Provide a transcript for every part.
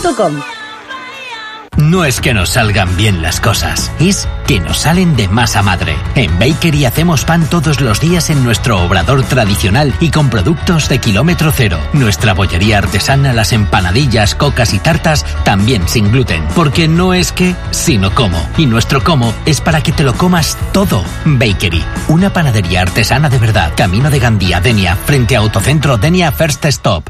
bakery.com. No es que nos salgan bien las cosas, es que nos salen de masa madre. En Bakery hacemos pan todos los días en nuestro obrador tradicional y con productos de kilómetro cero. Nuestra bollería artesana, las empanadillas, cocas y tartas, también sin gluten. Porque no es que, sino cómo. Y nuestro cómo es para que te lo comas todo. Bakery, una panadería artesana de verdad. Camino de Gandía, Denia, frente a Autocentro Denia First Stop.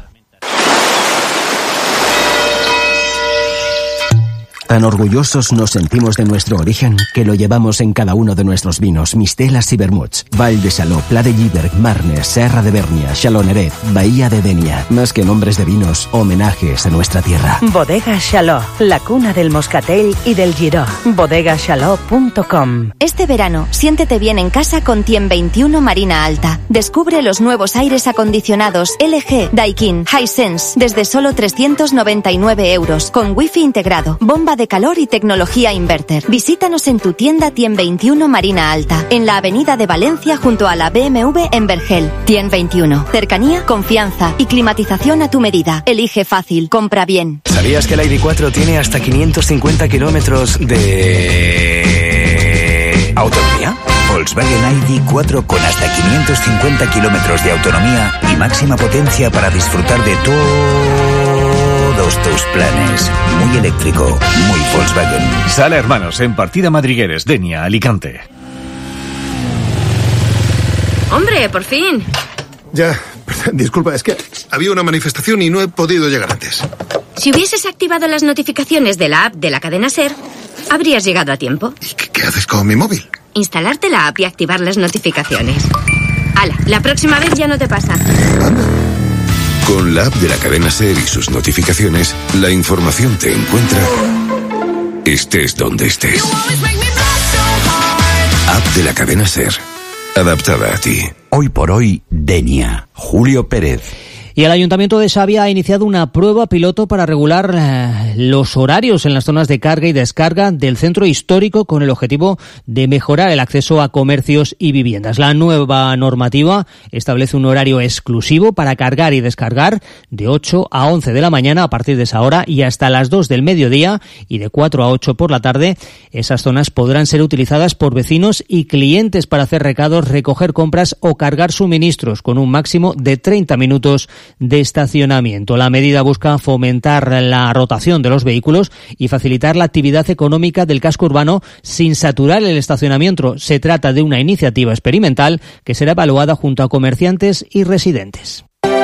Tan orgullosos nos sentimos de nuestro origen que lo llevamos en cada uno de nuestros vinos, mistelas y vermuts. Val de Xaló, Pla de Lliberg, Marnes, Serra de Bernia, Xaloneret, Bahía de Denia. Más que nombres de vinos, homenajes a nuestra tierra. Bodega Xaló, la cuna del moscatel y del giró. bodegaxaló.com. Este verano, siéntete bien en casa con Tien 21 Marina Alta. Descubre los nuevos aires acondicionados LG, Daikin, Hisense desde solo 399 €, con wifi integrado, bomba de calor y tecnología inverter. Visítanos en tu tienda Tien 21 Marina Alta, en la avenida de Valencia junto a la BMW en Vergel. Tien 21. Cercanía, confianza y climatización a tu medida. Elige fácil, compra bien. ¿Sabías que la ID4 tiene hasta 550 kilómetros de autonomía? Volkswagen ID4 con hasta 550 kilómetros de autonomía y máxima potencia para disfrutar de todos tus planes. Muy eléctrico, muy Volkswagen. Sala Hermanos en Partida Madrigueres, Denia, Alicante. ¡Hombre, por fin! Ya, disculpa, es que había una manifestación y no he podido llegar antes. Si hubieses activado las notificaciones de la app de la cadena SER, habrías llegado a tiempo. ¿Y qué haces con mi móvil? Instalarte la app y activar las notificaciones. ¡Hala! La próxima vez ya no te pasa. ¿Anda? Con la app de la cadena SER y sus notificaciones, la información te encuentra estés donde estés. App de la cadena SER, adaptada a ti. Hoy por hoy, Denia. Julio Pérez. Y el Ayuntamiento de Xàbia ha iniciado una prueba piloto para regular los horarios en las zonas de carga y descarga del centro histórico con el objetivo de mejorar el acceso a comercios y viviendas. La nueva normativa establece un horario exclusivo para cargar y descargar de 8 a 11 de la mañana a partir de esa hora y hasta las 2 del mediodía y de 4 a 8 por la tarde. Esas zonas podrán ser utilizadas por vecinos y clientes para hacer recados, recoger compras o cargar suministros con un máximo de 30 minutos de estacionamiento. La medida busca fomentar la rotación de los vehículos y facilitar la actividad económica del casco urbano sin saturar el estacionamiento. Se trata de una iniciativa experimental que será evaluada junto a comerciantes y residentes.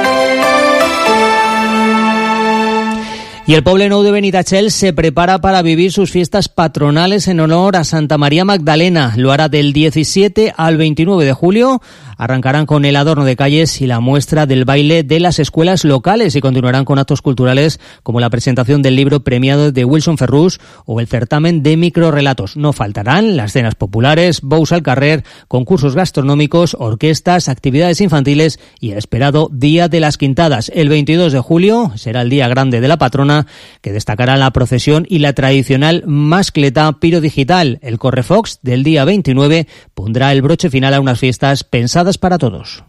Y el Poble Nou de Benitatxell se prepara para vivir sus fiestas patronales en honor a Santa María Magdalena. Lo hará del 17 al 29 de julio. Arrancarán con el adorno de calles y la muestra del baile de las escuelas locales y continuarán con actos culturales como la presentación del libro premiado de Wilson Ferrús o el certamen de microrrelatos. No faltarán las cenas populares, bous al carrer, concursos gastronómicos, orquestas, actividades infantiles y el esperado Día de las Quintadas. El 22 de julio será el día grande de la patrona, que destacará la procesión y la tradicional mascleta pirodigital. El Correfox del día 29 pondrá el broche final a unas fiestas pensadas para todos.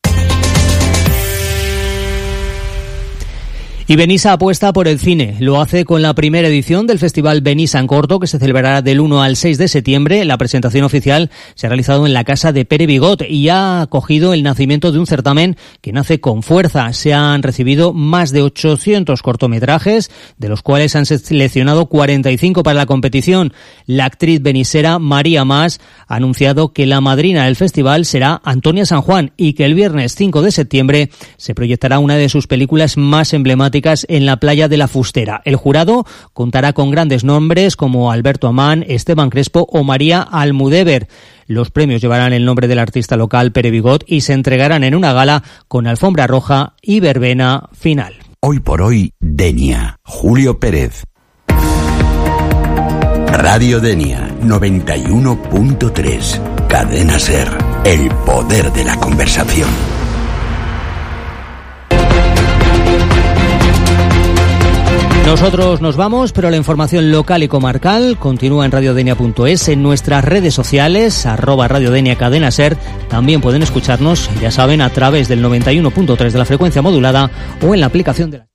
Y Benissa apuesta por el cine. Lo hace con la primera edición del Festival Benissa en Corto, que se celebrará del 1 al 6 de septiembre. La presentación oficial se ha realizado en la casa de Pere Bigot y ha acogido el nacimiento de un certamen que nace con fuerza. Se han recibido más de 800 cortometrajes, de los cuales han seleccionado 45 para la competición. La actriz benissera María Mas ha anunciado que la madrina del festival será Antonia San Juan y que el viernes 5 de septiembre se proyectará una de sus películas más emblemáticas en la playa de la Fustera. El jurado contará con grandes nombres como Alberto Amán, Esteban Crespo o María Almudévar. Los premios llevarán el nombre del artista local Pere Bigot y se entregarán en una gala con alfombra roja y verbena final. Hoy por hoy, Denia. Julio Pérez. Radio Denia 91.3. Cadena SER. El poder de la conversación. Nosotros nos vamos, pero la información local y comarcal continúa en radiodenia.es, en nuestras redes sociales, @radiodenia cadena SER. También pueden escucharnos, ya saben, a través del 91.3 de la frecuencia modulada o en la aplicación de la...